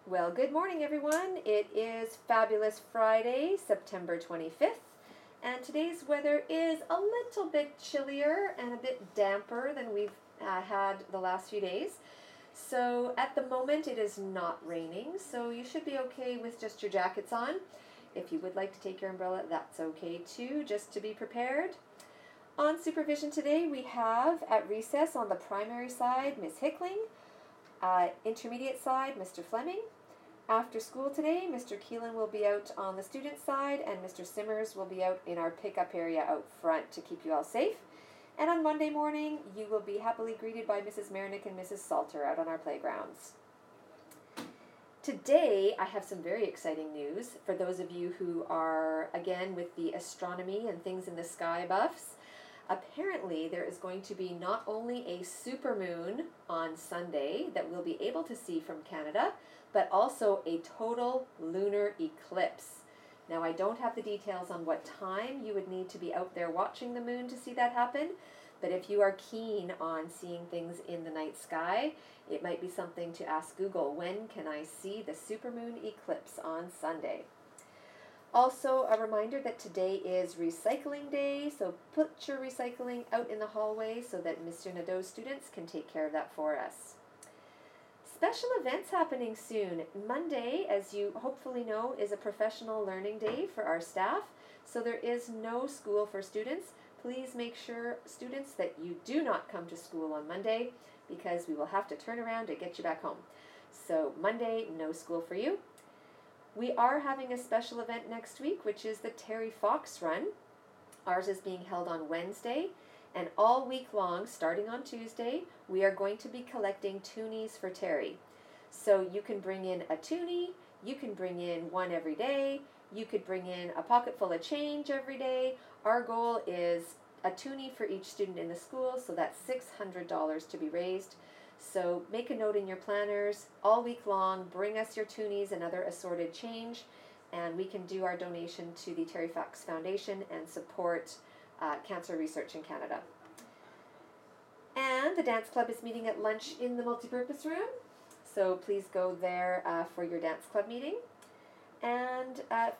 Well, good morning, everyone. It is Fabulous Friday, September 25th, and today's weather is a little bit chillier and a bit damper than we've had the last few days. So at the moment, it is not raining, so you should be okay with just your jackets on. If you would like to take your umbrella, that's okay too, just to be prepared. On supervision today, we have at recess on the primary side, Miss Hickling. Intermediate side, Mr. Fleming. After school today, Mr. Keelan will be out on the student side and Mr. Simmers will be out in our pickup area out front to keep you all safe. And on Monday morning, you will be happily greeted by Mrs. Marinick and Mrs. Salter out on our playgrounds. Today, I have some very exciting news for those of you who are, again, with the astronomy and things in the sky buffs. Apparently, there is going to be not only a supermoon on Sunday that we'll be able to see from Canada, but also a total lunar eclipse. Now, I don't have the details on what time you would need to be out there watching the moon to see that happen, but if you are keen on seeing things in the night sky, it might be something to ask Google, when can I see the supermoon eclipse on Sunday? Also, a reminder that today is recycling day, so put your recycling out in the hallway so that Mr. Nadeau's students can take care of that for us. Special events happening soon. Monday, as you hopefully know, is a professional learning day for our staff, so there is no school for students. Please make sure, students, that you do not come to school on Monday because we will have to turn around to get you back home. So Monday, no school for you. We are having a special event next week, which is the Terry Fox Run. Ours is being held on Wednesday, and all week long, starting on Tuesday, we are going to be collecting toonies for Terry. So you can bring in a toonie, you can bring in one every day, you could bring in a pocket full of change every day. Our goal is a toonie for each student in the school, so that's $600 to be raised. So make a note in your planners all week long, bring us your toonies and other assorted change, and we can do our donation to the Terry Fox Foundation and support cancer research in Canada. And the dance club is meeting at lunch in the multipurpose room, so please go there for your dance club meeting. And